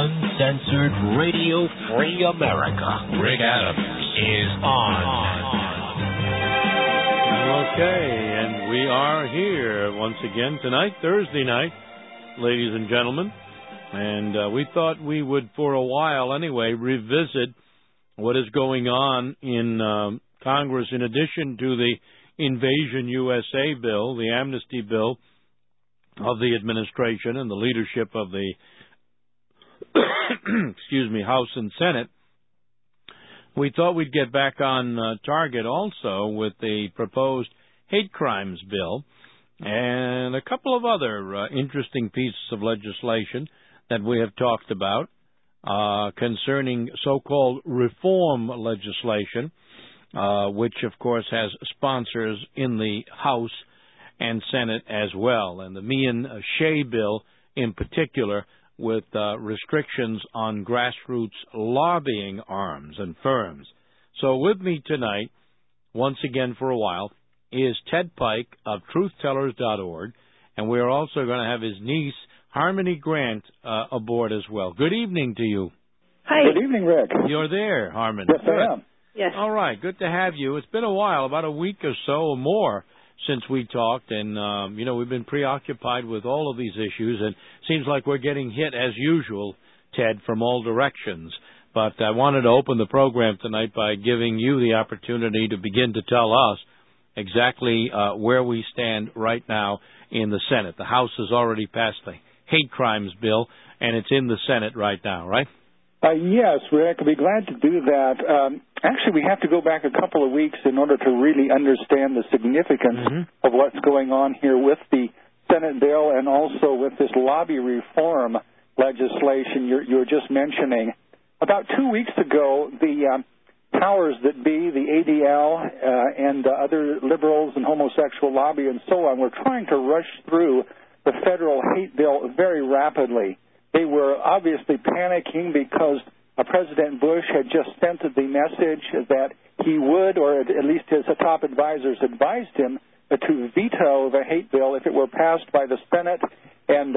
Uncensored Radio Free America. Rick Adams is on. Okay, and we are here once again tonight, Thursday night, ladies and gentlemen. And we thought we would, for a while anyway, revisit what is going on in Congress in addition to the Invasion USA bill, the amnesty bill of the administration and the leadership of the House and Senate. We thought we'd get back on target also with the proposed hate crimes bill and a couple of other interesting pieces of legislation that we have talked about concerning so-called reform legislation, which, of course, has sponsors in the House and Senate as well, and the Meehan-Shea bill in particular, with restrictions on grassroots lobbying arms and firms. So with me tonight, once again for a while, is Ted Pike of TruthTellers.org, and we are also going to have his niece, Harmony Grant, aboard as well. Good evening to you. Hi. Good evening, Rick. You're there, Harmony. Yes, I am. Yes. All right, good to have you. It's been a while, about a week or so or more, since we talked, and, we've been preoccupied with all of these issues, and it seems like we're getting hit, as usual, Ted, from all directions. But I wanted to open the program tonight by giving you the opportunity to begin to tell us exactly where we stand right now in the Senate. The House has already passed the hate crimes bill, and it's in the Senate right now, right? Yes, Rick, I'd be glad to do that. Actually, we have to go back a couple of weeks in order to really understand the significance of what's going on here with the Senate bill and also with this lobby reform legislation you were just mentioning. About 2 weeks ago, the powers that be, the ADL and other liberals and homosexual lobby and so on, were trying to rush through the federal hate bill very rapidly. They were obviously panicking because President Bush had just sent the message that he would, or at least his top advisors advised him, to veto the hate bill if it were passed by the Senate. And,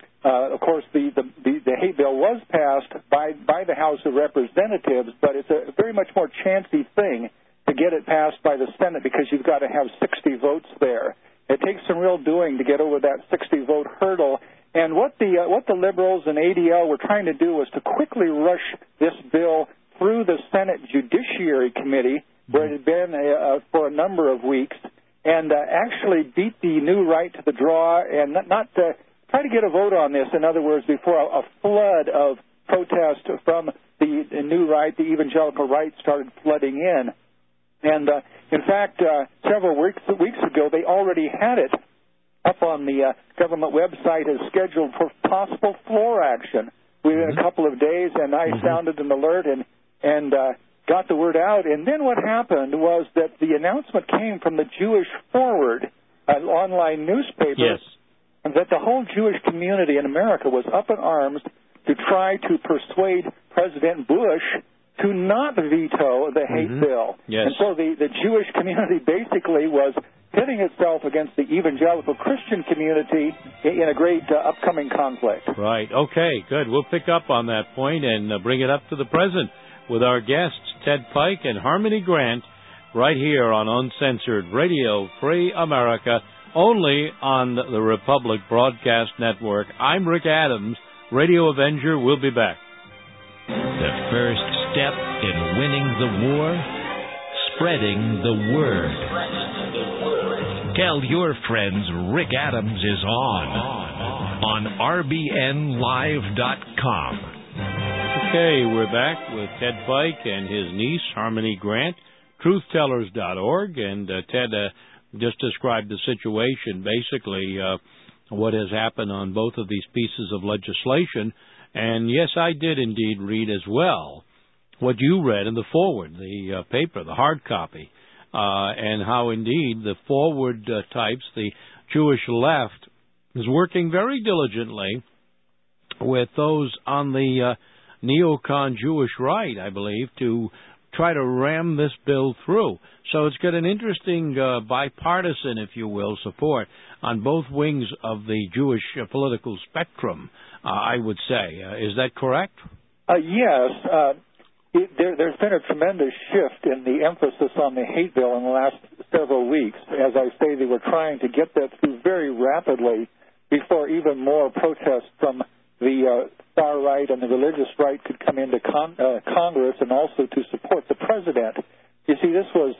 of course, the hate bill was passed by the House of Representatives, but it's a very much more chancy thing to get it passed by the Senate because you've got to have 60 votes there. It takes some real doing to get over that 60-vote hurdle. And what the liberals and ADL were trying to do was to quickly rush this bill through the Senate Judiciary Committee, where it had been for a number of weeks, and actually beat the new right to the draw and not try to get a vote on this, in other words, before a flood of protest from the new right, the evangelical right, started flooding in. And, in fact, several weeks ago, they already had it up on the government website as scheduled for possible floor action within a couple of days, and I sounded an alert and got the word out. And then what happened was that the announcement came from the Jewish Forward, an online newspaper, that the whole Jewish community in America was up in arms to try to persuade President Bush to not veto the hate bill. Yes. And so the Jewish community basically was pitting itself against the evangelical Christian community in a great upcoming conflict. Right. Okay, good. We'll pick up on that point and bring it up to the present with our guests, Ted Pike and Harmony Grant, right here on Uncensored Radio Free America, only on the Republic Broadcast Network. I'm Rick Adams, Radio Avenger. We'll be back. The first step in winning the war, spreading the word. Tell your friends Rick Adams is on RBNLive.com. Okay, we're back with Ted Pike and his niece, Harmony Grant, TruthTellers.org. And Ted just described the situation, basically what has happened on both of these pieces of legislation. And yes, I did indeed read as well what you read in the forward, the paper, the hard copy, and how indeed the forward types, the Jewish left, is working very diligently with those on the neocon Jewish right, I believe, to try to ram this bill through. So it's got an interesting bipartisan, if you will, support on both wings of the Jewish political spectrum, I would say. Is that correct? Yes. There's been a tremendous shift in the emphasis on the hate bill in the last several weeks. As I say, they were trying to get that through very rapidly before even more protests from the far right and the religious right could come into Congress and also to support the president. You see, this was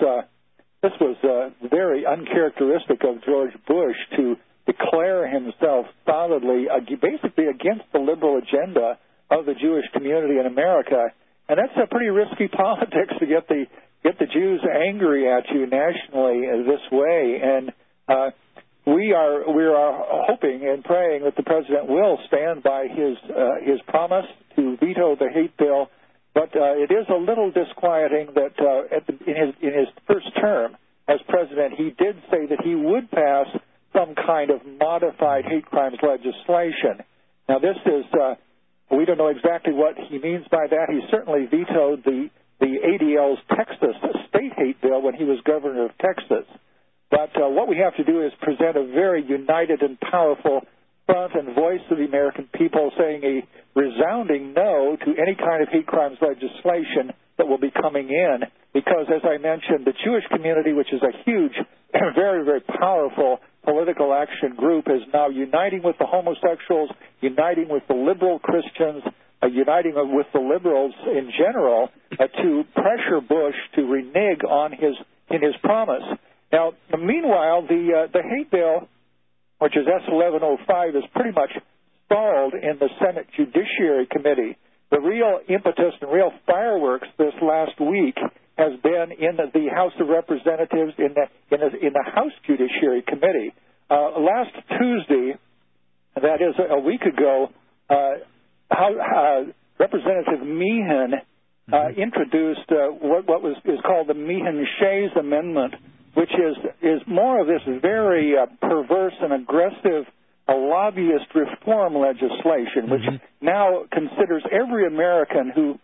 very uncharacteristic of George Bush to declare himself solidly, basically against the liberal agenda of the Jewish community in America. And that's a pretty risky politics to get the Jews angry at you nationally this way. And we are hoping and praying that the president will stand by his promise to veto the hate bill. But it is a little disquieting that in his first term as president, he did say that he would pass some kind of modified hate crimes legislation. Now, this is we don't know exactly what he means by that. He certainly vetoed the ADL's Texas state hate bill when he was governor of Texas. But what we have to do is present a very united and powerful front and voice of the American people, saying a resounding no to any kind of hate crimes legislation that will be coming in. Because, as I mentioned, the Jewish community, which is a huge, very, very powerful political action group, is now uniting with the homosexuals, uniting with the liberal Christians, uniting with the liberals in general to pressure Bush to renege on his promise. Now, meanwhile, the hate bill, which is S1105, is pretty much stalled in the Senate Judiciary Committee. The real impetus and real fireworks this last week has been in the House of Representatives in the House Judiciary Committee. Last Tuesday, that is a week ago, Representative Meehan introduced what is called the Meehan-Shays Amendment, which is more of this very perverse and aggressive lobbyist reform legislation, which now considers every American who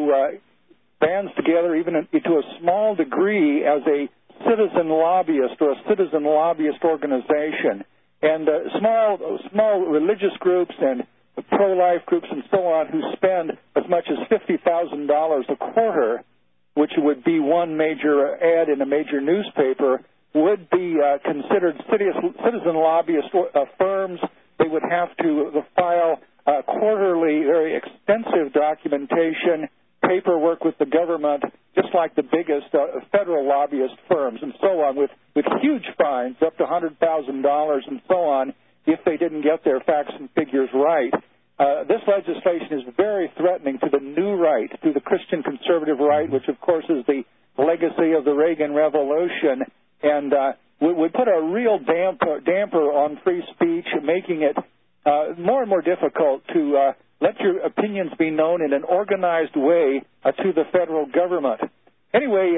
bands together, even to a small degree, as a citizen lobbyist or a citizen lobbyist organization. And small religious groups and pro-life groups and so on who spend as much as $50,000 a quarter, which would be one major ad in a major newspaper, would be considered citizen lobbyist firms. They would have to file quarterly, very extensive documentation, paperwork with the government, just like the biggest federal lobbyist firms, and so on, with huge fines up to $100,000 and so on if they didn't get their facts and figures right. This legislation is very threatening to the new right, to the Christian conservative right, which, of course, is the legacy of the Reagan Revolution, and would put a real damper on free speech, making it more and more difficult to let your opinions be known in an organized way to the federal government. Anyway,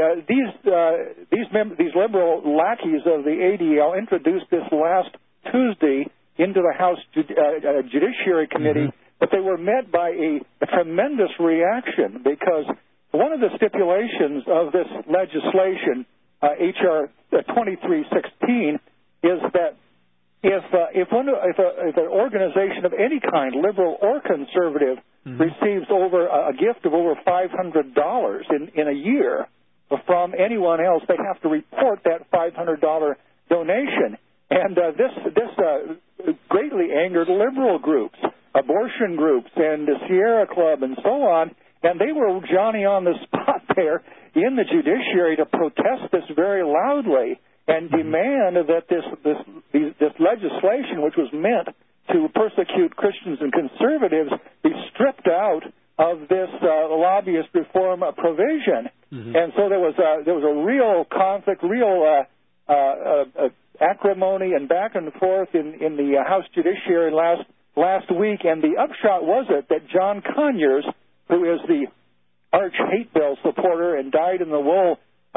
these liberal lackeys of the ADL introduced this last Tuesday into the House Judiciary Committee, but they were met by a tremendous reaction because one of the stipulations of this legislation, H.R. 2316, is that if an organization of any kind, liberal or conservative, receives a gift of over $500 in a year from anyone else, they have to report that $500 donation. And this greatly angered liberal groups, abortion groups, and the Sierra Club, and so on. And they were Johnny on the spot there in the judiciary to protest this very loudly and demand that this legislation, which was meant to persecute Christians and conservatives, be stripped out of this lobbyist reform provision. And so there was a real conflict, real acrimony and back and forth in the House Judiciary last week. And the upshot was that John Conyers, who is the arch hate bill supporter and dyed-in-the-wool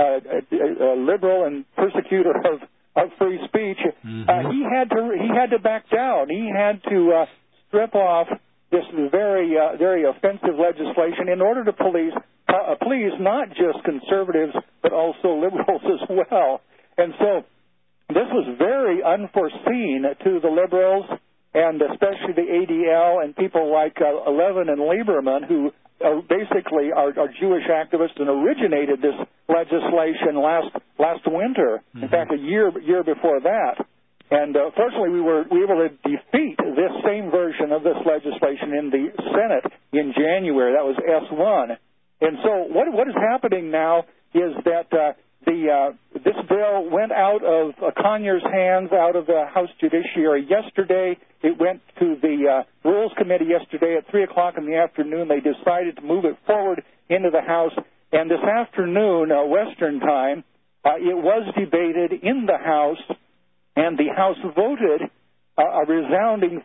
liberal and persecutor of free speech, he had to back down. He had to strip off this very offensive legislation in order to police please not just conservatives, but also liberals as well. And so this was very unforeseen to the liberals, and especially the ADL and people like Levin and Lieberman, who basically are Jewish activists and originated this legislation last winter. In fact, a year before that. And fortunately, we were able to defeat this same version of this legislation in the Senate in January. That was S1. And so what is happening now is that this bill went out of Conyers' hands, out of the House Judiciary yesterday. It went to the Rules Committee yesterday at 3 o'clock in the afternoon. They decided to move it forward into the House. And this afternoon, Western time, it was debated in the House, and the House voted a resounding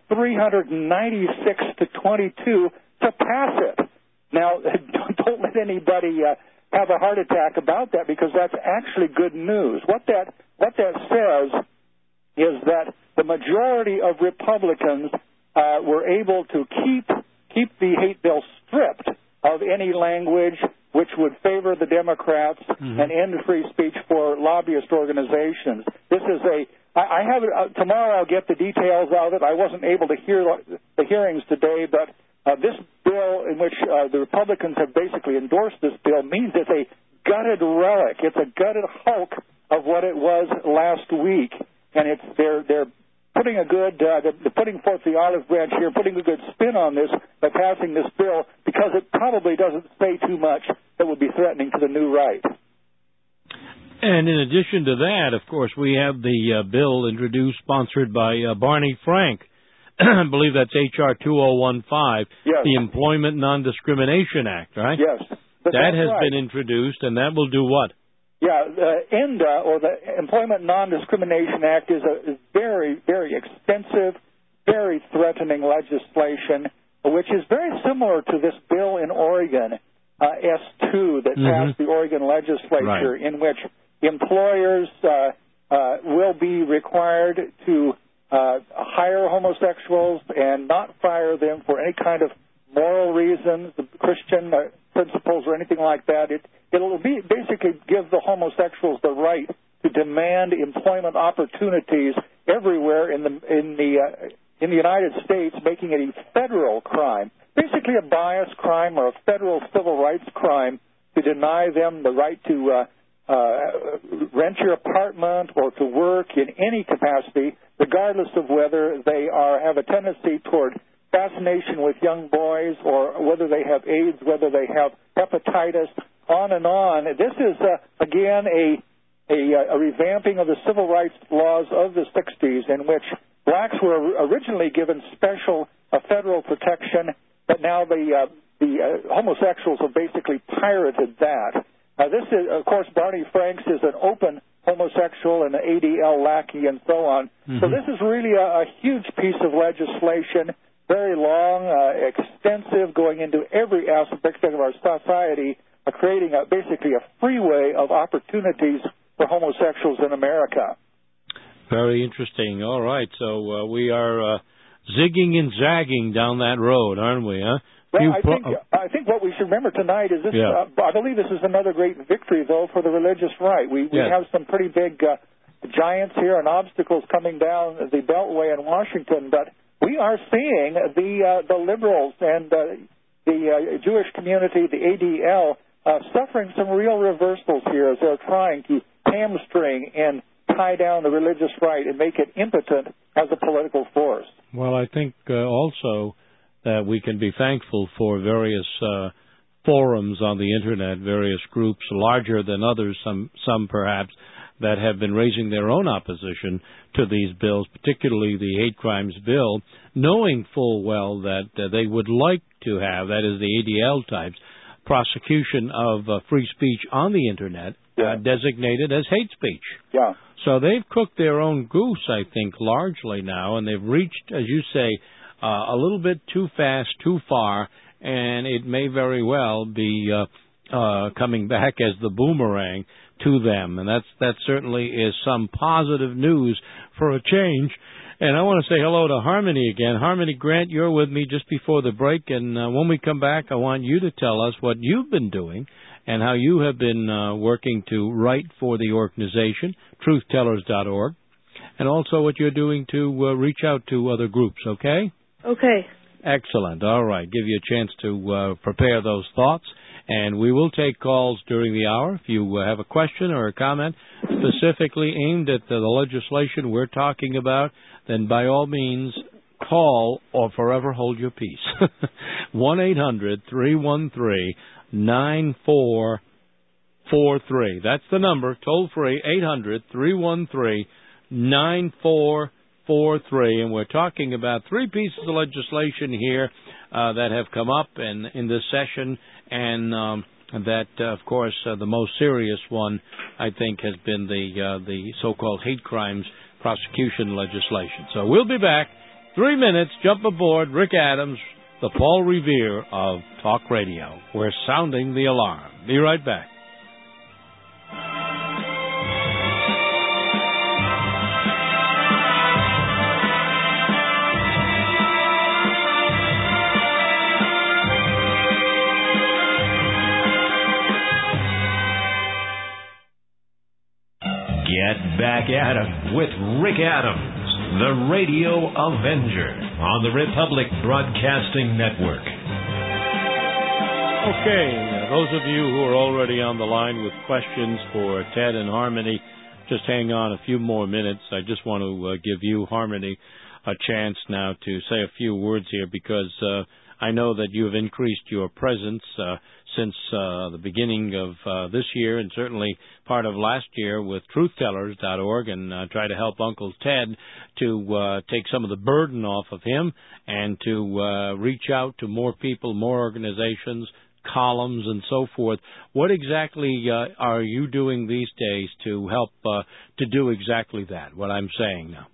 396 to 22 to pass it. Now, don't let anybody have a heart attack about that, because that's actually good news. What that says is that the majority of Republicans were able to keep the hate bill stripped of any language which would favor the Democrats and end free speech for lobbyist organizations. This is I have tomorrow I'll get the details of it. I wasn't able to hear the hearings today, but this bill, in which the Republicans have basically endorsed this bill, means it's a gutted relic. It's a gutted hulk of what it was last week, and they're putting they're putting forth the olive branch here, putting a good spin on this by passing this bill, because it probably doesn't say too much that would be threatening to the new right. And in addition to that, of course, we have the bill introduced, sponsored by Barney Frank. I believe that's H.R. 2015, yes. The Employment Non-Discrimination Act, right? Yes. That has been introduced, and that will do what? Yeah, the ENDA, or the Employment Non-Discrimination Act, is a very, very extensive, very threatening legislation, which is very similar to this bill in Oregon, S2, that passed the Oregon legislature, in which employers will be required to hire homosexuals and not fire them for any kind of moral reasons, Christian principles or anything like that. It'll basically give the homosexuals the right to demand employment opportunities everywhere in the United States, making it a federal crime, basically a bias crime or a federal civil rights crime, to deny them the right to rent your apartment or to work in any capacity, regardless of whether they have a tendency toward fascination with young boys, or whether they have AIDS, whether they have hepatitis, on and on. This is, again, a revamping of the civil rights laws of the 60s, in which blacks were originally given special federal protection, but now the homosexuals have basically pirated that. This is, of course, Barney Franks is an open homosexual and an ADL lackey and so on. So this is really a huge piece of legislation, very long, extensive, going into every aspect of our society, creating basically a freeway of opportunities for homosexuals in America. Very interesting. All right, so we are zigging and zagging down that road, aren't we, huh? Well, I think what we should remember tonight is this. Yeah. I believe this is another great victory, though, for the religious right. We have some pretty big giants here and obstacles coming down the Beltway in Washington, but we are seeing the liberals and the Jewish community, the ADL, suffering some real reversals here as they're trying to hamstring and tie down the religious right and make it impotent as a political force. Well, I think also that we can be thankful for various forums on the Internet, various groups, larger than others, some perhaps, that have been raising their own opposition to these bills, particularly the hate crimes bill, knowing full well that they would like to have, that is the ADL types, prosecution of free speech on the Internet, designated as hate speech. Yeah. So they've cooked their own goose, I think, largely now, and they've reached, as you say, a little bit too fast, too far, and it may very well be coming back as the boomerang to them. And that certainly is some positive news for a change. And I want to say hello to Harmony again. Harmony Grant, you're with me just before the break, and when we come back, I want you to tell us what you've been doing and how you have been working to write for the organization, truthtellers.org, and also what you're doing to reach out to other groups, okay? Okay. Excellent. All right. Give you a chance to prepare those thoughts, and we will take calls during the hour. If you have a question or a comment specifically aimed at the legislation we're talking about, then by all means call or forever hold your peace. 1-800-313-9443. That's the number, toll free, 800-313-9443. And we're talking about three pieces of legislation here that have come up in this session, and that, of course, the most serious one, I think, has been the so-called hate crimes prosecution legislation. So we'll be back. 3 minutes, jump aboard. Rick Adams, the Paul Revere of Talk Radio. We're sounding the alarm. Be right back. Get back at 'em with Rick Adams, the Radio Avenger, on the Republic Broadcasting Network. Okay, those of you who are already on the line with questions for Ted and Harmony, just hang on a few more minutes. I just want to give you, Harmony, a chance now to say a few words here, because I know that you have increased your presence since the beginning of this year, and certainly part of last year, with truthtellers.org, and try to help Uncle Ted to take some of the burden off of him and to reach out to more people, more organizations, columns, and so forth. What exactly are you doing these days to help to do exactly that, what I'm saying now?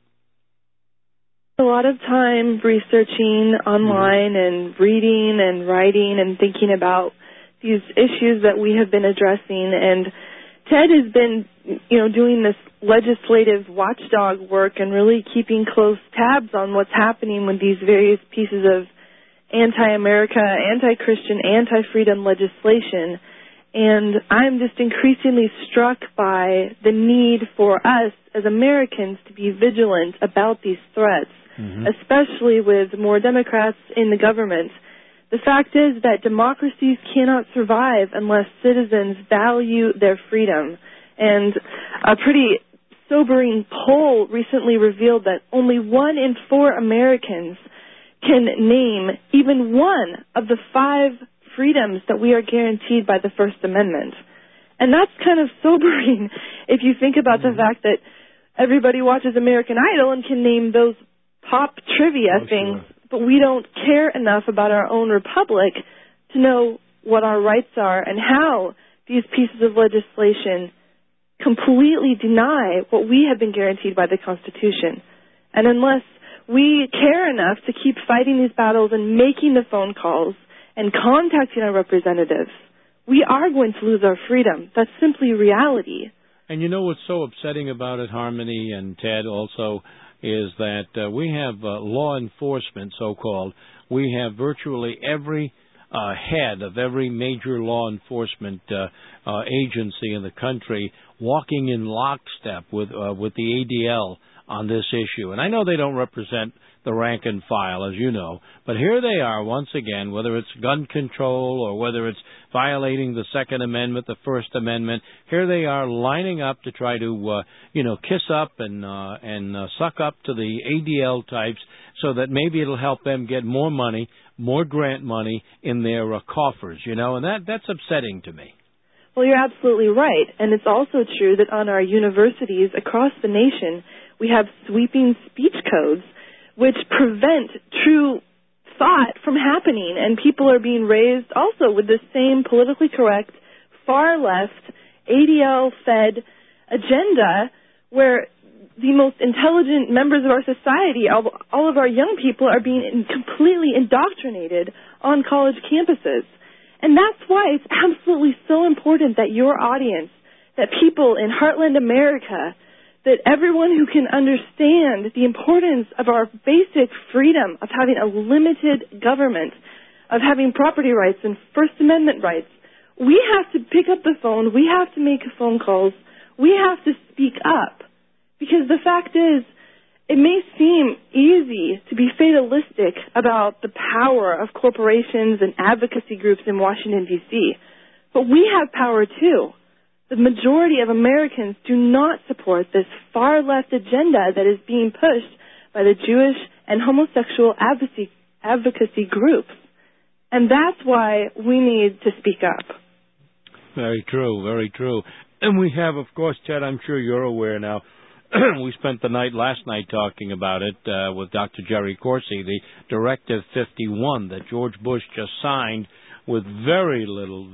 A lot of time researching online and reading and writing and thinking about these issues that we have been addressing. And Ted has been, doing this legislative watchdog work and really keeping close tabs on what's happening with these various pieces of anti-America, anti-Christian, anti-freedom legislation. And I'm just increasingly struck by the need for us as Americans to be vigilant about these threats, especially with more Democrats in the government. The fact is that democracies cannot survive unless citizens value their freedom. And a pretty sobering poll recently revealed that only 1 in 4 Americans can name even one of the 5 freedoms that we are guaranteed by the First Amendment. And that's kind of sobering if you think about the fact that everybody watches American Idol and can name those pop trivia things, but we don't care enough about our own republic to know what our rights are and how these pieces of legislation completely deny what we have been guaranteed by the Constitution. And unless we care enough to keep fighting these battles and making the phone calls and contacting our representatives, we are going to lose our freedom. That's simply reality. And you know what's so upsetting about it, Harmony and Ted, also, is that we have law enforcement, so-called. We have virtually every head of every major law enforcement agency in the country walking in lockstep with the ADL on this issue. And I know they don't represent the rank and file, as you know, but here they are once again, whether it's gun control or whether it's violating the Second Amendment, the First Amendment, here they are lining up to try to, kiss up and suck up to the ADL types so that maybe it'll help them get more money, more grant money in their coffers, and that's upsetting to me. Well, you're absolutely right. And it's also true that on our universities across the nation, we have sweeping speech codes which prevent true thought from happening. And people are being raised also with the same politically correct, far-left, ADL-fed agenda where the most intelligent members of our society, all of our young people, are being completely indoctrinated on college campuses. And that's why it's absolutely so important that your audience, that people in Heartland America, that everyone who can understand the importance of our basic freedom of having a limited government, of having property rights and First Amendment rights, we have to pick up the phone, we have to make phone calls, we have to speak up. Because the fact is, it may seem easy to be fatalistic about the power of corporations and advocacy groups in Washington, D.C., but we have power too. The majority of Americans do not support this far-left agenda that is being pushed by the Jewish and homosexual advocacy groups. And that's why we need to speak up. Very true, very true. And we have, of course, Ted, I'm sure you're aware now, we spent the night last night talking about it with Dr. Jerry Corsi, the Directive 51 that George Bush just signed with very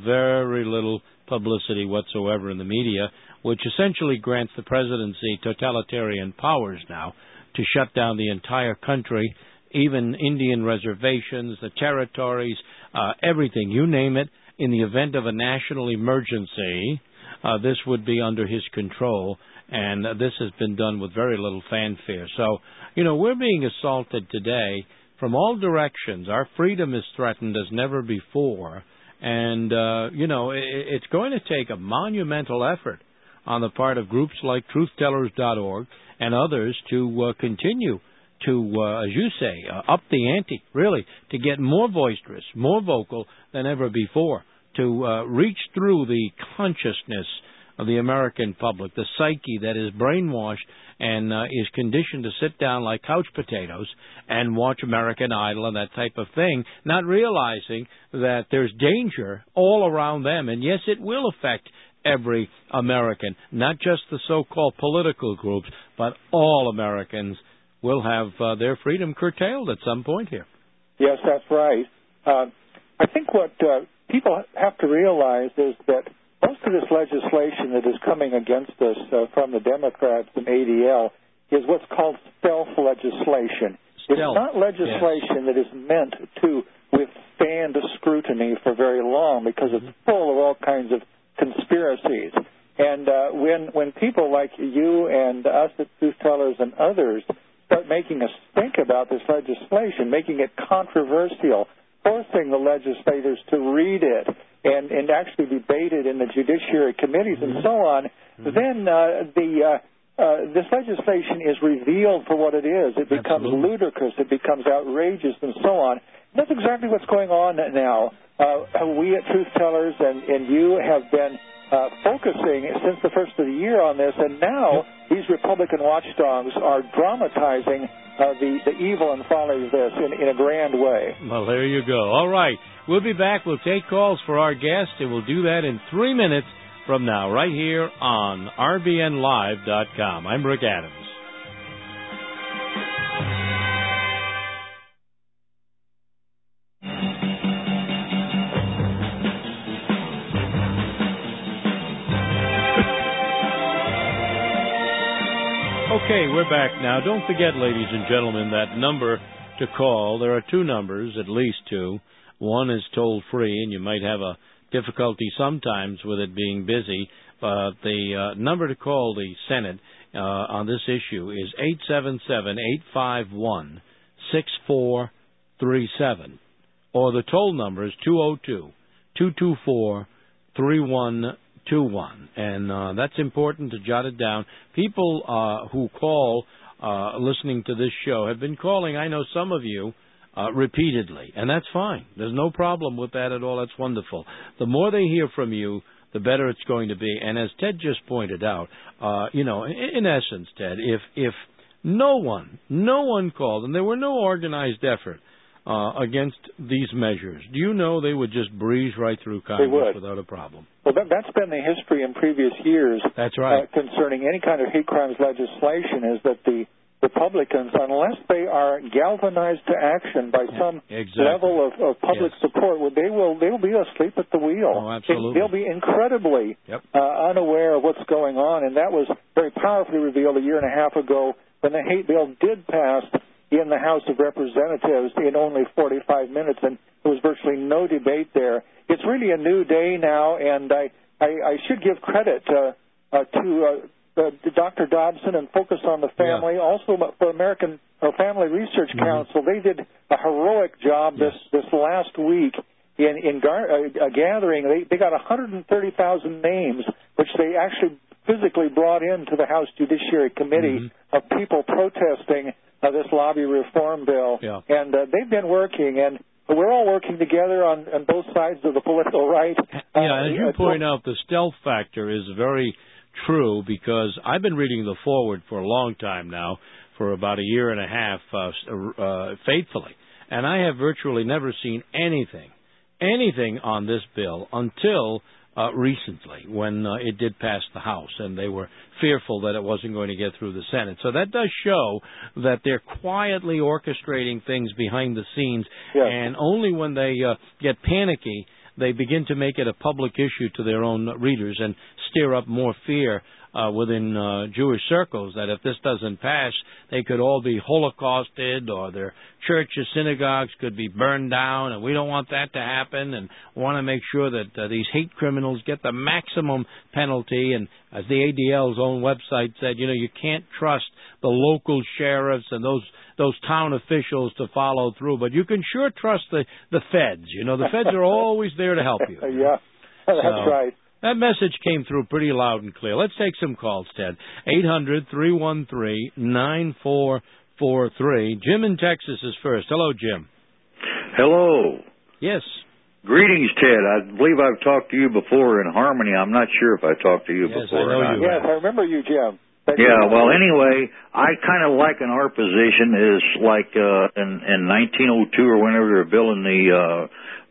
little publicity whatsoever in the media, which essentially grants the presidency totalitarian powers now to shut down the entire country, even Indian reservations, the territories, everything, you name it. In the event of a national emergency, this would be under his control, and this has been done with very little fanfare. So, we're being assaulted today from all directions. Our freedom is threatened as never before, and, it's going to take a monumental effort on the part of groups like truthtellers.org and others to continue to, as you say, up the ante, really, to get more boisterous, more vocal than ever before, to reach through the consciousness of the American public, the psyche that is brainwashed and is conditioned to sit down like couch potatoes and watch American Idol and that type of thing, not realizing that there's danger all around them. And yes, it will affect every American, not just the so-called political groups, but all Americans will have their freedom curtailed at some point here. Yes, that's right. I think what people have to realize is that most of this legislation that is coming against us from the Democrats and ADL is what's called stealth legislation. It's not legislation that is meant to withstand scrutiny for very long because it's full of all kinds of conspiracies. And when people like you and us at Truth Tellers and others start making us think about this legislation, making it controversial, forcing the legislators to read it and actually debate it in the judiciary committees and so on, then this legislation is revealed for what it is. It becomes ludicrous. It becomes outrageous and so on. That's exactly what's going on now. We at Truth Tellers and you have been focusing since the first of the year on this, and now these Republican watchdogs are dramatizing the evil and folly of this in a grand way. Well, there you go. All right. We'll be back. We'll take calls for our guests, and we'll do that in 3 minutes from now, right here on RBNLive.com. I'm Rick Adams. Okay, we're back now. Don't forget, ladies and gentlemen, that number to call. There are two numbers, at least two. One is toll-free, and you might have a difficulty sometimes with it being busy, but the number to call the Senate on this issue is 877-851-6437, or the toll number is 202-224-3121. And that's important to jot it down. People who call listening to this show have been calling, I know some of you, repeatedly, and that's fine. There's no problem with that at all. That's wonderful. The more they hear from you, the better it's going to be. And as Ted just pointed out, in essence, Ted, if no one called, and there were no organized effort against these measures, do you know they would just breeze right through Congress without a problem? Well, that's been the history in previous years. That's right. Concerning any kind of hate crimes legislation, is that the Republicans, unless they are galvanized to action by some level of public support, they will be asleep at the wheel. Oh, absolutely. They'll be incredibly unaware of what's going on, and that was very powerfully revealed a year and a half ago when the hate bill did pass in the House of Representatives in only 45 minutes, and there was virtually no debate there. It's really a new day now, and I should give credit to Dr. Dobson and Focus on the Family. Yeah. Also for American Family Research Council, they did a heroic job this last week in gathering. They got 130,000 names, which they actually physically brought into the House Judiciary Committee of people protesting this lobby reform bill. Yeah. And they've been working, and we're all working together on both sides of the political right. Yeah, as you point out, the stealth factor is very true, because I've been reading the forward for a long time now, for about a year and a half, faithfully. And I have virtually never seen anything on this bill until recently, when it did pass the House, and they were fearful that it wasn't going to get through the Senate. So that does show that they're quietly orchestrating things behind the scenes, and only when they get panicky, they begin to make it a public issue to their own readers and stir up more fear within Jewish circles, that if this doesn't pass, they could all be holocausted, or their churches, synagogues could be burned down, and we don't want that to happen, and want to make sure that these hate criminals get the maximum penalty. And as the ADL's own website said, you can't trust the local sheriffs and those town officials to follow through, but you can sure trust the feds. The feds are always there to help you. Yeah, that's right. That message came through pretty loud and clear. Let's take some calls, Ted. 800-313-9443. Jim in Texas is first. Hello, Jim. Hello. Yes. Greetings, Ted. I believe I've talked to you before in Harmony. I'm not sure if I talked to you before. Yes, I know you. Yes, I remember you, Jim. Yeah, well, anyway, I kind of liken our position is like in 1902 or whenever they were building the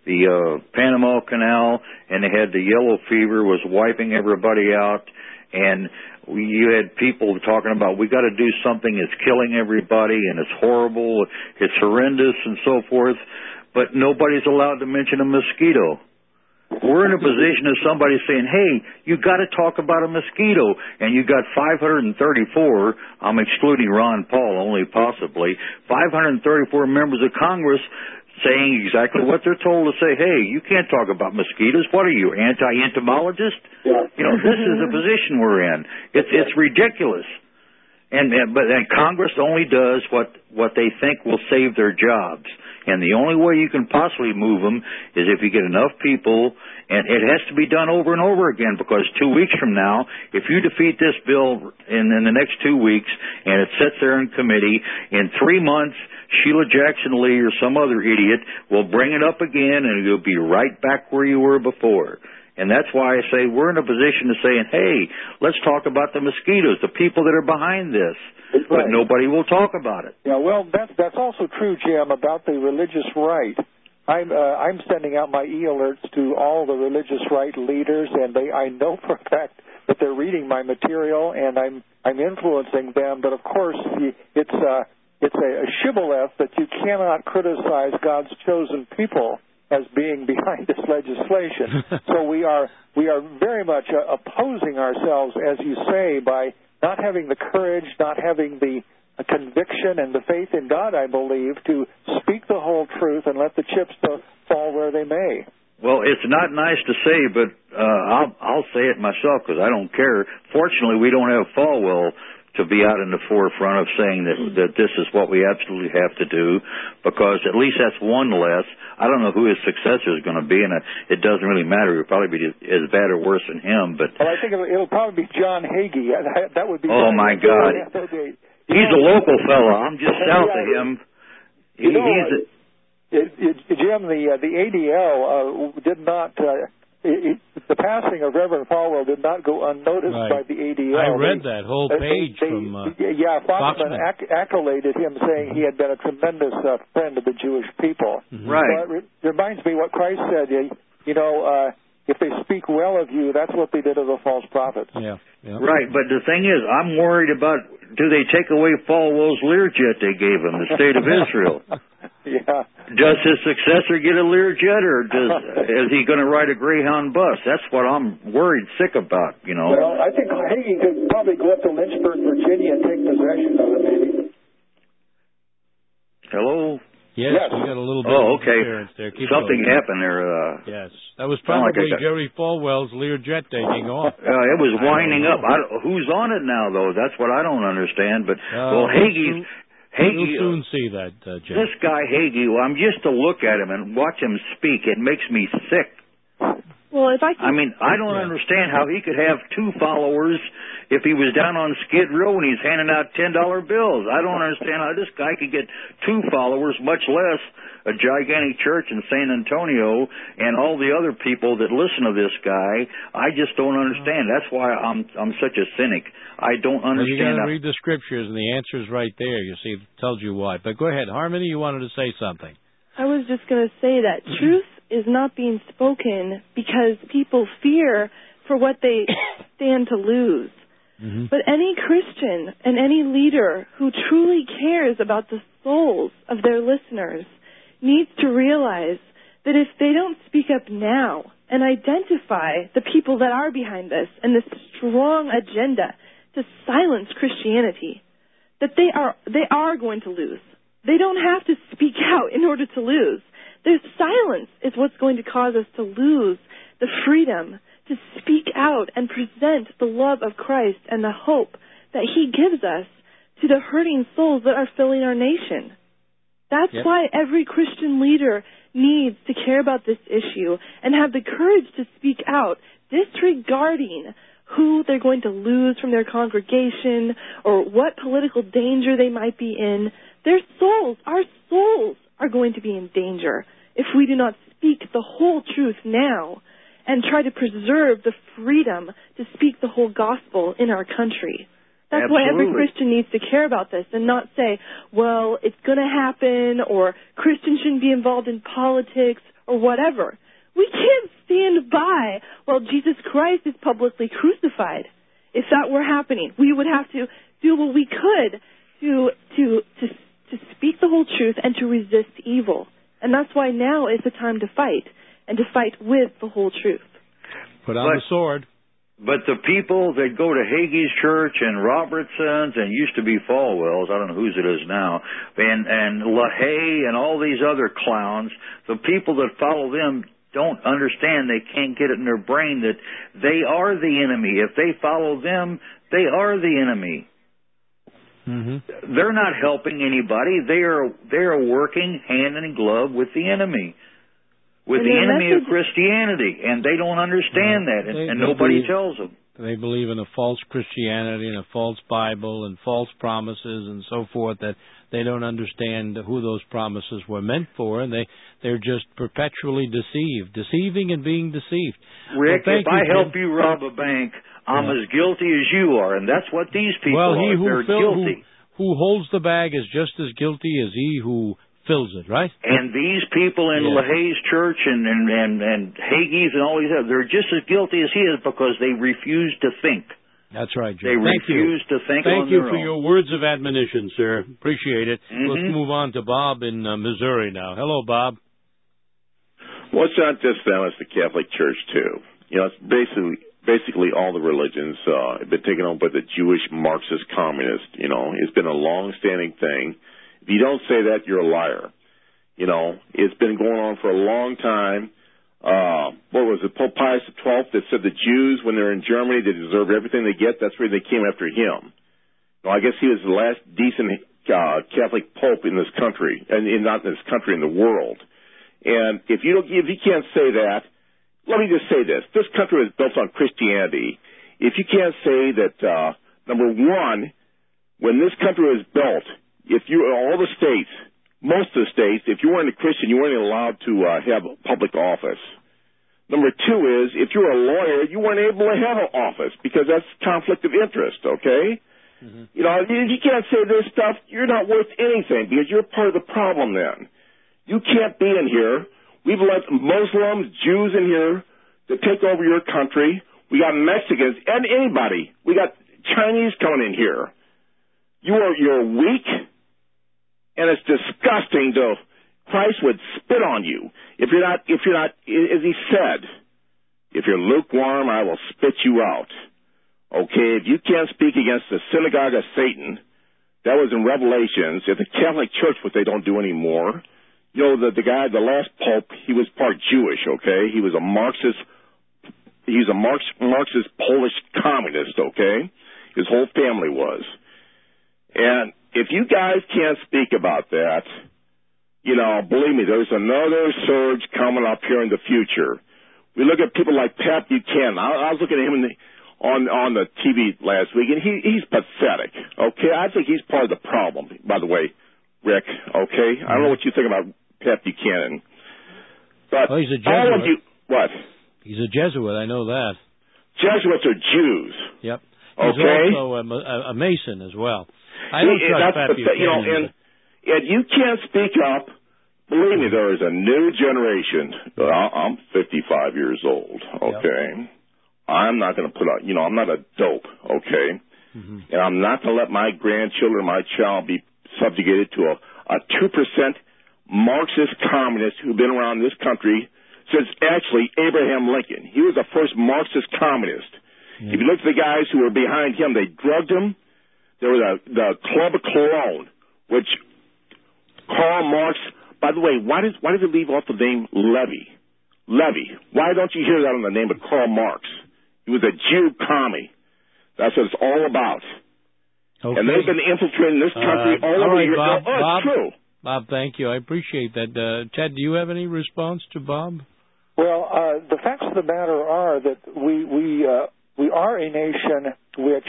Panama Canal, and they had the yellow fever was wiping everybody out, and you had people talking about, we got to do something, it's killing everybody, and it's horrible, it's horrendous, and so forth, but nobody's allowed to mention a mosquito. We're in a position of somebody saying, hey, you got to talk about a mosquito, and you got 534, I'm excluding Ron Paul only possibly, 534 members of Congress saying exactly what they're told to say. Hey, you can't talk about mosquitoes. What are you, anti-entomologist? Yeah. This is the position we're in. It's ridiculous. But Congress only does what they think will save their jobs. And the only way you can possibly move them is if you get enough people, and it has to be done over and over again, because 2 weeks from now, if you defeat this bill in the next 2 weeks, and it sits there in committee, in 3 months, Sheila Jackson Lee or some other idiot will bring it up again, and you'll be right back where you were before. And that's why I say we're in a position of saying, hey, let's talk about the mosquitoes, the people that are behind this. Right. But nobody will talk about it. Yeah, well, that's also true, Jim, about the religious right. I'm sending out my e-alerts to all the religious right leaders, and I know for a fact that they're reading my material, and I'm influencing them. But of course, it's a shibboleth that you cannot criticize God's chosen people as being behind this legislation. So we are very much opposing ourselves, as you say, by not having the courage, not having the conviction and the faith in God, I believe, to speak the whole truth and let the chips fall where they may. Well, it's not nice to say, but I'll say it myself because I don't care. Fortunately, we don't have Falwell to be out in the forefront of saying that this is what we absolutely have to do, because at least that's one less. I don't know who his successor is going to be, and it doesn't really matter. He'll probably be as bad or worse than him. But well, I think it'll probably be John Hagee. That would be. Oh my God, he's a local fellow. I'm just south of him. Jim, the ADL did not. The passing of Reverend Falwell did not go unnoticed by the ADL. I read that whole page from Foxman accoladed him, saying he had been a tremendous friend of the Jewish people. Mm-hmm. Right. So it reminds me what Christ said, if they speak well of you, that's what they did of the false prophets. Yeah. Right, but the thing is, I'm worried about, do they take away Falwell's Learjet they gave him, the state of Israel? Yeah. Does his successor get a Learjet, or is he going to ride a Greyhound bus? That's what I'm worried sick about, Well, I think Hagee could probably go up to Lynchburg, Virginia, and take possession of it, maybe. Hello? Yes, Yes. we got a little bit Oh, of okay. interference there. Keep Something going. happened there. Yes, that was Sound like probably I got- Jerry Falwell's Learjet taking off. It was winding I up. Who's on it now, though? That's what I don't understand. But well, We'll Hagee, soon see that, Jim. this guy Hagee. Well, I'm just to look at him and watch him speak. It makes me sick. Well, if I can... I mean, I don't understand how he could have 2 followers if he was down on Skid Row and he's handing out $10 bills. I don't understand how this guy could get 2 followers, much less a gigantic church in San Antonio and all the other people that listen to this guy. I just don't understand. That's why I'm such a cynic. I don't understand. Well, you got to read the scriptures, and the answer's right there. You see, it tells you why. But go ahead, Harmony. You wanted to say something. I was just going to say that truth is not being spoken because people fear for what they stand to lose. Mm-hmm. But any Christian and any leader who truly cares about the souls of their listeners needs to realize that if they don't speak up now and identify the people that are behind this and this strong agenda to silence Christianity, that they are going to lose. They don't have to speak out in order to lose. Their silence is what's going to cause us to lose the freedom to speak out and present the love of Christ and the hope that He gives us to the hurting souls that are filling our nation. That's why every Christian leader needs to care about this issue and have the courage to speak out, disregarding who they're going to lose from their congregation or what political danger they might be in. Their souls, our souls, are going to be in danger if we do not speak the whole truth now and try to preserve the freedom to speak the whole gospel in our country. That's Absolutely. why every Christian needs to care about this and not say, well, it's going to happen, or Christians shouldn't be involved in politics, or whatever. We can't stand by while Jesus Christ is publicly crucified. If that were happening, we would have to do what we could to speak the whole truth and to resist evil. And that's why now is the time to fight, and to fight with the whole truth. Put on the sword. But the people that go to Hagee's church and Robertson's and used to be Falwell's, I don't know whose it is now, and LaHaye and all these other clowns, the people that follow them don't understand. They can't get it in their brain that they are the enemy. If they follow them, they are the enemy. Mm-hmm. They're not helping anybody. They are working hand in glove with the enemy. With the enemy of Christianity, and they don't understand that, and nobody tells them. They believe in a false Christianity and a false Bible and false promises and so forth, that they don't understand who those promises were meant for, and they're just perpetually deceiving and being deceived. Rick, if I help you rob a bank, I'm as guilty as you are, and that's what these people are. They're guilty. Who holds the bag is just as guilty as he who fills it, right? And these people in LaHaye's church and Hagee's and all these others, they're just as guilty as he is because they refuse to think. That's right, Jim. They refuse to think on their own. Thank you for your words of admonition, sir. Appreciate it. Mm-hmm. Let's move on to Bob in Missouri now. Hello, Bob. Well, it's not just them. It's the Catholic Church, too. You know, it's basically all the religions have been taken over by the Jewish Marxist communists. You know, it's been a long-standing thing. If you don't say that, you're a liar. You know, it's been going on for a long time. What was it, Pope Pius XII that said the Jews, when they're in Germany, they deserve everything they get? That's why they came after him. Well, I guess he was the last decent Catholic Pope in this country, and not in this country, in the world. And if you can't say that, let me just say this. This country is built on Christianity. If you can't say that, number one, when this country was built, if you, all the states, most of the states, if you weren't a Christian, you weren't allowed to have public office. Number two is, if you're a lawyer, you weren't able to have an office because that's conflict of interest, okay? Mm-hmm. You know, if you can't say this stuff, you're not worth anything because you're part of the problem then. You can't be in here. We've let Muslims, Jews in here to take over your country. We got Mexicans and anybody. We got Chinese coming in here. You're weak, and it's disgusting to Christ would spit on you if you're not, as he said, if you're lukewarm, I will spit you out. Okay, if you can't speak against the synagogue of Satan, that was in Revelations, at the Catholic Church, what they don't do anymore, you know, the guy, the last Pope, he was part Jewish, okay? He was a Marxist. He's a Marxist Polish communist, okay? His whole family was. And if you guys can't speak about that, you know, believe me, there's another surge coming up here in the future. We look at people like Pat Buchanan. I was looking at him on the TV last week, and he's pathetic, okay? I think he's part of the problem, by the way, Rick, okay? I don't know what you think about Pat Buchanan. But he's a Jesuit. What? He's a Jesuit, I know that. Jesuits are Jews. Yep. He's also a Mason as well. I don't trust Pat Buchanan. You know, and you can't speak up. Believe me, there is a new generation. I'm 55 years old, okay? Yep. I'm not going to put out, you know, I'm not a dope, okay? Mm-hmm. And I'm not going to let my grandchildren, my child, be subjugated to a 2% Marxist communist who've been around this country since actually Abraham Lincoln. He was the first Marxist communist. Yeah. If you look at the guys who were behind him, they drugged him. There was the Club of Cologne, which Karl Marx, by the way, why does it leave off the name Levy? Levy. Why don't you hear that on the name of Karl Marx? He was a Jew commie. That's what it's all about. Okay. And they've been infiltrating this country all over here. Bob, it's true. Bob, thank you. I appreciate that. Ted, do you have any response to Bob? Well, the facts of the matter are that we are a nation which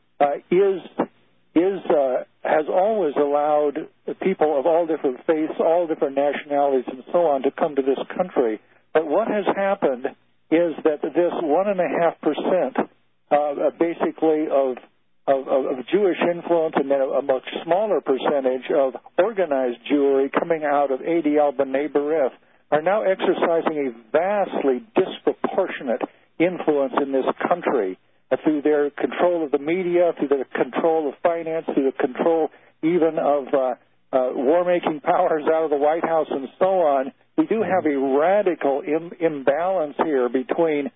has always allowed people of all different faiths, all different nationalities, and so on to come to this country. But what has happened is that this 1.5% basically of Jewish influence, and then a much smaller percentage of organized Jewry coming out of ADL B'nai B'rith are now exercising a vastly disproportionate influence in this country through their control of the media, through their control of finance, through the control even of war-making powers out of the White House and so on. We do have a radical imbalance here between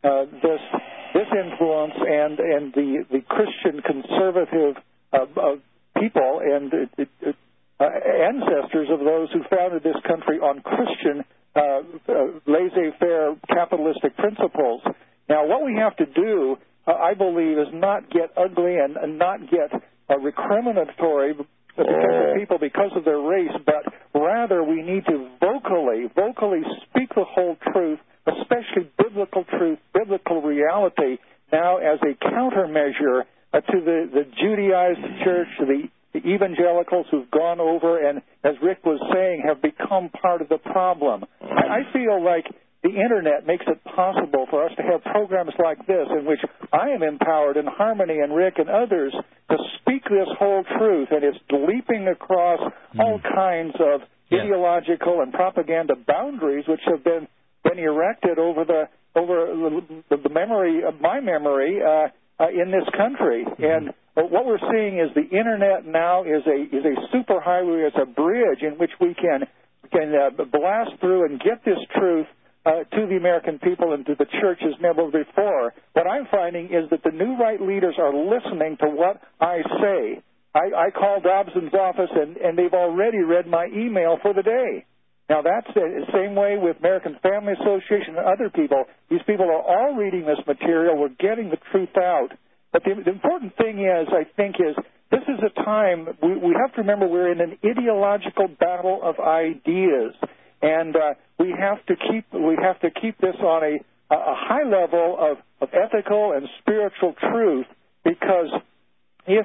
this influence and the Christian conservative people and ancestors of those who founded this country on Christian laissez-faire capitalistic principles. Now, what we have to do, I believe, is not get ugly and not get recriminatory because of their race, but rather we need to vocally speak the whole truth, especially biblical truth, biblical reality, now as a countermeasure to the Judaized church, the evangelicals who've gone over and, as Rick was saying, have become part of the problem. I feel like the Internet makes it possible for us to have programs like this in which I am empowered, and Harmony and Rick and others, to speak this whole truth, and it's leaping across all kinds of ideological and propaganda boundaries which have been erected over the memory of my memory in this country. And what we're seeing is the Internet now is a superhighway, it's a bridge in which we can blast through and get this truth to the American people and to the church as never before. What I'm finding is that the new right leaders are listening to what I say. I called Dobson's office, and they've already read my email for the day. Now, that's the same way with American Family Association and other people. These people are all reading this material. We're getting the truth out. But the important thing is, I think, is this is a time, we have to remember we're in an ideological battle of ideas. And we have to keep this on a high level of ethical and spiritual truth, because if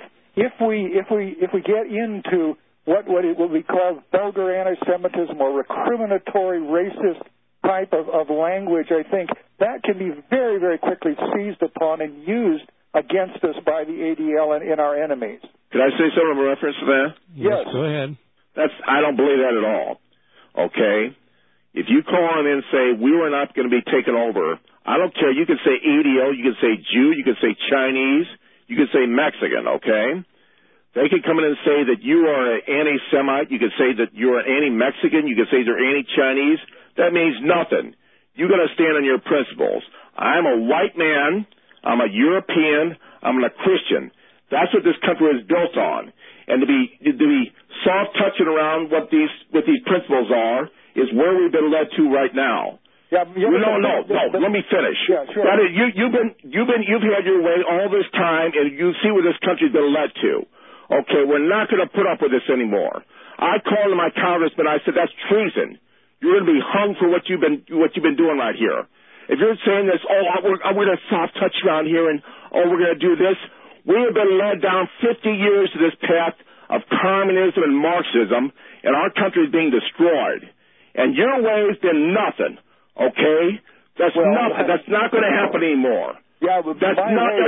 we get into what we call vulgar anti-Semitism or recriminatory racist type of language, I think that can be very, very quickly seized upon and used against us by the ADL and our enemies. Can I say something in reference to that? Yes, go ahead. I don't believe that at all. Okay? If you call in and say, we were not going to be taken over, I don't care. You can say ADL, you can say Jew, you can say Chinese, you can say Mexican, okay? They can come in and say that you are an anti-Semite. You can say that you're an anti-Mexican. You can say they're anti-Chinese. That means nothing. You got to stand on your principles. I'm a white man. I'm a European. I'm a Christian. That's what this country is built on. and to be soft touching around what these principles are is where we've been led to right now. Yeah, no. Let me finish. Yeah, sure. That is, you've had your way all this time, and you see where this country's been led to. Okay, we're not going to put up with this anymore. I called my congressman. I said that's treason. You're going to be hung for what you've been doing right here. If you're saying this, we're going to soft touch around here, and we're going to do this. We have been led down 50 years to this path of communism and Marxism, and our country is being destroyed. And your way has been nothing. Okay, that's nothing. That's not going to happen anymore. Yeah, but that's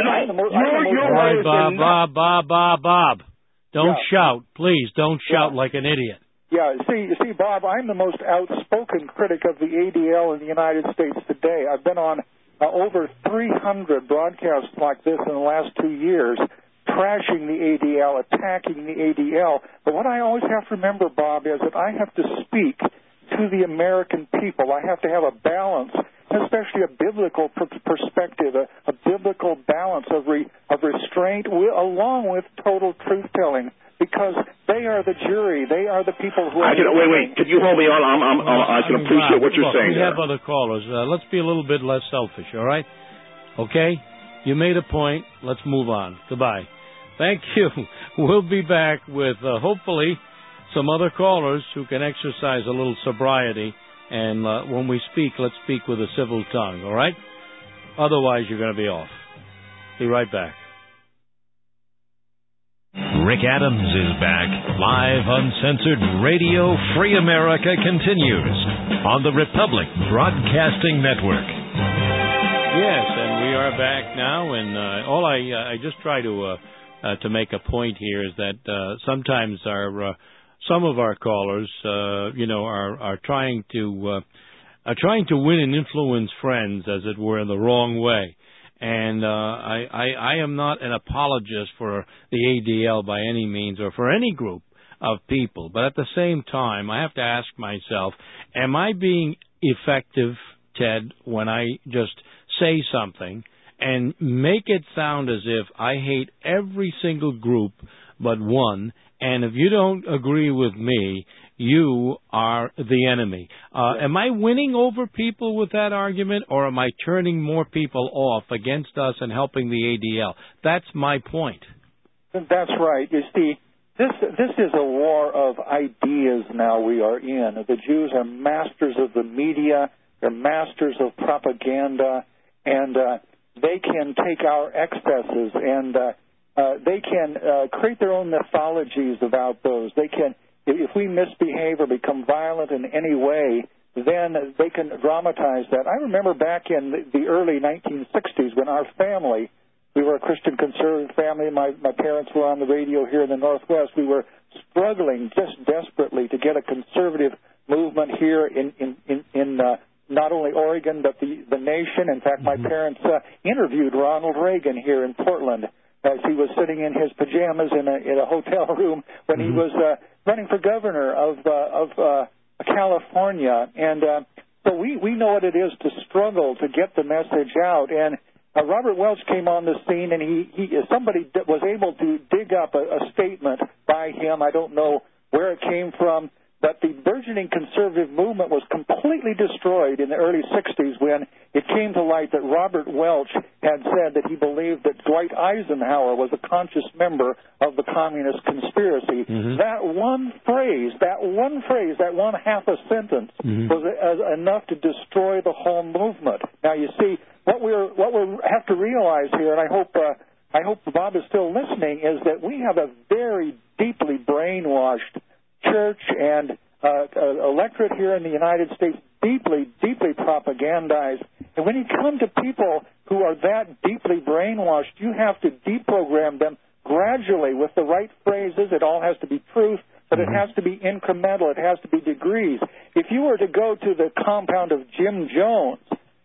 Bob. Don't shout, please. Don't shout like an idiot. Yeah, see, Bob, I'm the most outspoken critic of the ADL in the United States today. I've been on over 300 broadcasts like this in the last 2 years, trashing the ADL, attacking the ADL. But what I always have to remember, Bob, is that I have to speak to the American people. I have to have a balance, especially a biblical perspective, a biblical balance of restraint along with total truth-telling, because they are the jury. They are the people who are... Wait. Could you hold me on? I can appreciate what you're saying. We have other callers. Let's be a little bit less selfish, all right? Okay? You made a point. Let's move on. Goodbye. Thank you. We'll be back with, hopefully, some other callers who can exercise a little sobriety. And when we speak, let's speak with a civil tongue, all right? Otherwise, you're going to be off. Be right back. Rick Adams is back. Live, uncensored Radio Free America continues on the Republic Broadcasting Network. Yes, and we are back now. And I just try to make a point here is that sometimes some of our callers, are trying to win and influence friends, as it were, in the wrong way. And I am not an apologist for the ADL by any means, or for any group of people. But at the same time, I have to ask myself, am I being effective, Ted, when I just say something and make it sound as if I hate every single group but one, and if you don't agree with me, you are the enemy? Am I winning over people with that argument, or am I turning more people off against us and helping the ADL? That's my point. That's right. You see, this is a war of ideas now we are in. The Jews are masters of the media. They're masters of propaganda, and they can take our excesses and they can create their own mythologies about those. They can, if we misbehave or become violent in any way, then they can dramatize that. I remember back in the early 1960s when our family, we were a Christian conservative family. My parents were on the radio here in the Northwest. We were struggling just desperately to get a conservative movement here in not only Oregon but the nation. In fact, my parents interviewed Ronald Reagan here in Portland as he was sitting in his pajamas in a hotel room when he was running for governor of California. And so we know what it is to struggle to get the message out. And Robert Welch came on the scene, and somebody was able to dig up a statement by him. I don't know where it came from, but the burgeoning conservative movement was completely destroyed in the early 60s when it came to light that Robert Welch had said that he believed that Dwight Eisenhower was a conscious member of the communist conspiracy. That one phrase, that one half a sentence was enough to destroy the whole movement. Now, you see, what we have to realize here, and I hope Bob is still listening, is that we have a very deeply brainwashed church and electorate here in the United States, deeply propagandized. And when you come to people who are that deeply brainwashed, you have to deprogram them gradually with the right phrases. It all has to be truth, but it has to be incremental. It has to be degrees. If you were to go to the compound of Jim Jones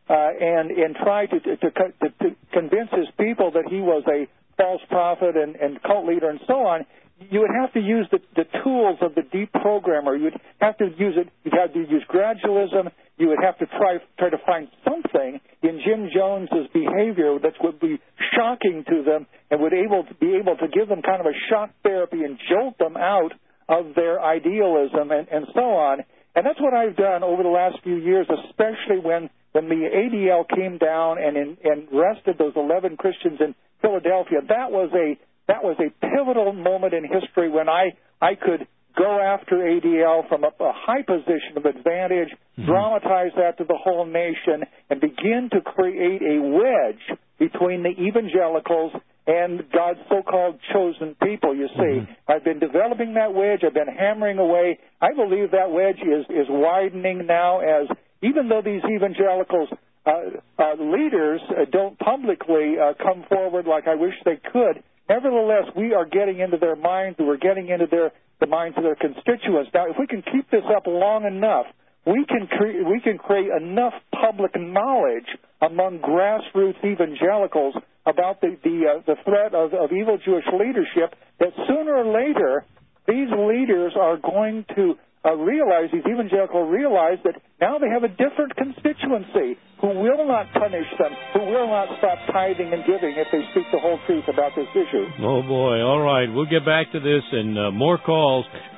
and try to convince his people that he was a false prophet and cult leader and so on, you would have to use the tools of the deprogrammer. You would have to use it. You'd have to use gradualism. You would have to try to find something in Jim Jones's behavior that would be shocking to them and would be able to give them kind of a shock therapy and jolt them out of their idealism and so on. And that's what I've done over the last few years, especially when the ADL came down and arrested those 11 Christians in Philadelphia. That was a pivotal moment in history when I could go after ADL from a high position of advantage, dramatize that to the whole nation, and begin to create a wedge between the evangelicals and God's so-called chosen people, you see. I've been developing that wedge. I've been hammering away. I believe that wedge is widening now, as even though these evangelicals leaders don't publicly come forward like I wish they could, nevertheless, we are getting into their minds, and we're getting into the minds of their constituents. Now, if we can keep this up long enough, we can create enough public knowledge among grassroots evangelicals about the threat of evil Jewish leadership that sooner or later these leaders are going to realize, these evangelicals realize that now they have a different constituency who will not punish them, who will not stop tithing and giving if they speak the whole truth about this issue. Oh, boy. All right. We'll get back to this and more calls.